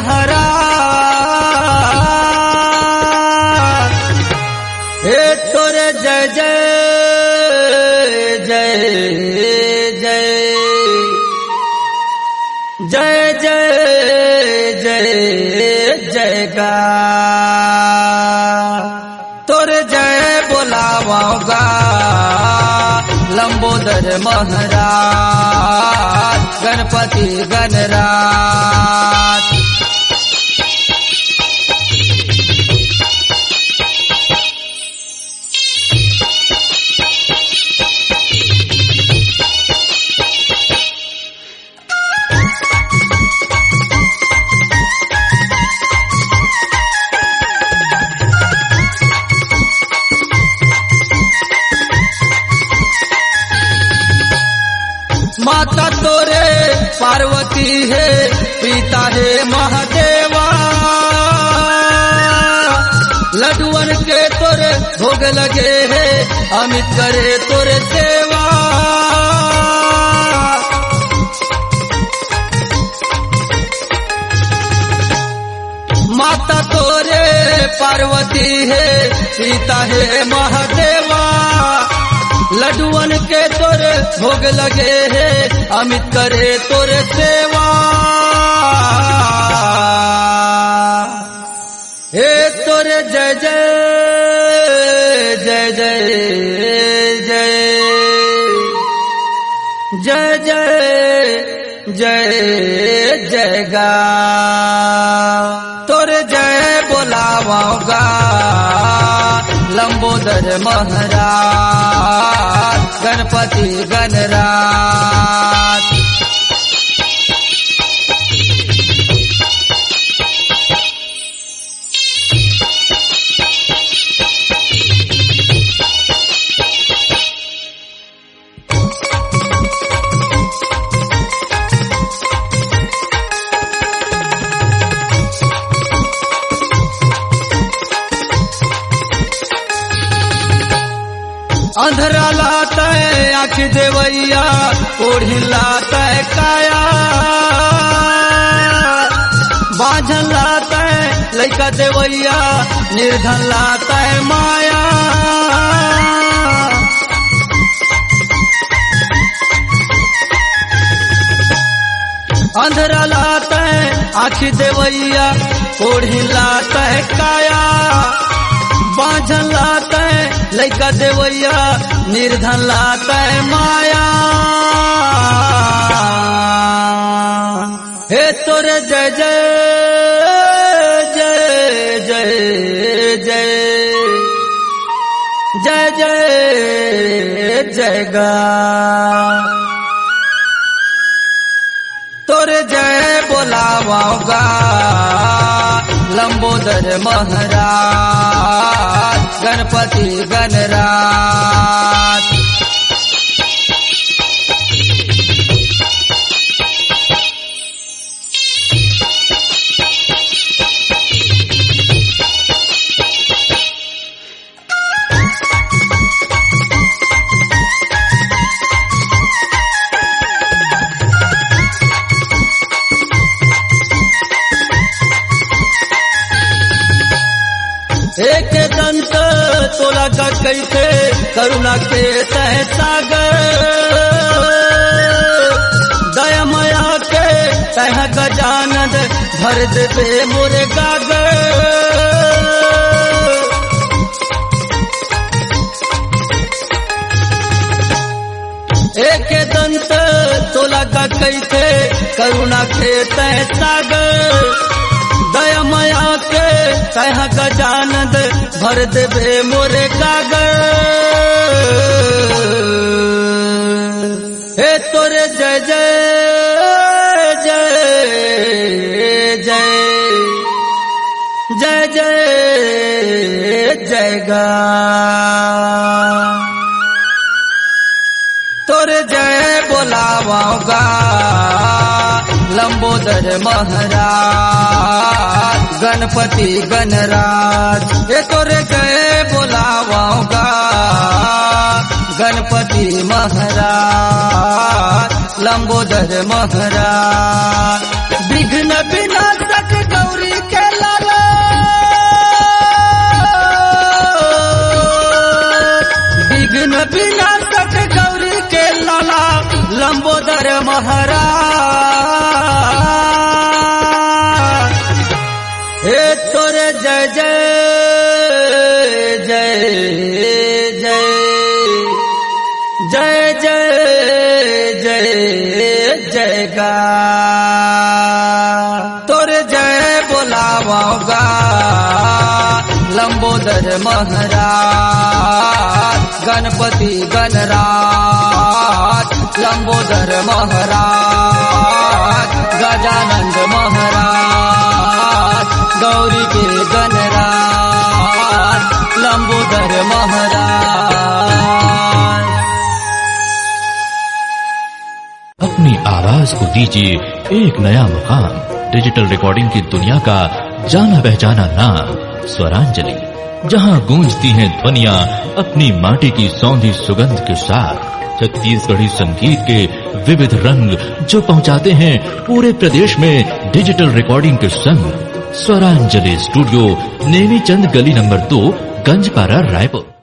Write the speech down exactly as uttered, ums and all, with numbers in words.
महाराज। हे तोरे जय जय जय जय जय जय जय जय गा तोरे जय बोलावाऊंगा लंबोदर महाराज गणपति गणराज। माता तोरे पार्वती है, पिता है महादेवा। लड्डुअन के तोरे भोग लगे है, अमित करे तोरे सेवा। माता तोरे पार्वती है, पिता है महादेवा। लड्डुअन के तोरे भोग लगे है, अमित करे तोरे सेवा। हे तोरे जय जय जय जय जय जय जय जय जय गा तोरे जय बोलावाऊंगा लंबोदर महाराज गणपति गणराज। अंधरा लाता है आँख देवैया, ओढ़ी लाता है काया। बाझन लाता है लइका देवैया, निर्धन लाता है माया। अंधरा लाता है आँख देवैया, ओढ़ी लाता है काया। बाझन लाता है लइका देवैया, निर्धन लाता है माया। हे तोरे जय जय जय जय जय जय जय जय गा तोरे जय बोलावाऊंगा लंबोदर महाराज गणपति गणराज। एक दंत तोला का कैसे करुणा के तह सागर। दया माया के तह गजानद भर दे मोरे गागर। एक दंत तोला का कैसे करुणा के तह सागर। दया माया के तह गजानद भर देवे मोरे गागर। हे तोरे जय जय जय जय जय जय जय गा तोरे जय बोलावाऊंगा लंबोदर महाराज गणपति गणराज। ये तोरे जय बोलावाऊंगा गणपति महाराज लंबोदर महाराज। विघ्न विनाशक महाराज हे तोरे जय जय जय जय जय जय जय जय गा तोरे जय बोलावागा लंबोदर महाराज गणपति गणराज लंबोदर महाराज गजानंद महाराज गौरी के गणराज लंबोदर महाराज। अपनी आवाज को दीजिए एक नया मुकाम। डिजिटल रिकॉर्डिंग की दुनिया का जाना पहचाना नाम स्वरांजलि, जहां गूंजती हैं ध्वनियां अपनी माटी की सौंधी सुगंध के साथ। छत्तीसगढ़ी संगीत के विविध रंग जो पहुंचाते हैं पूरे प्रदेश में डिजिटल रिकॉर्डिंग के संग। स्वरांजलि स्टूडियो नेमीचंद गली नंबर दो, गंजपारा, रायपुर।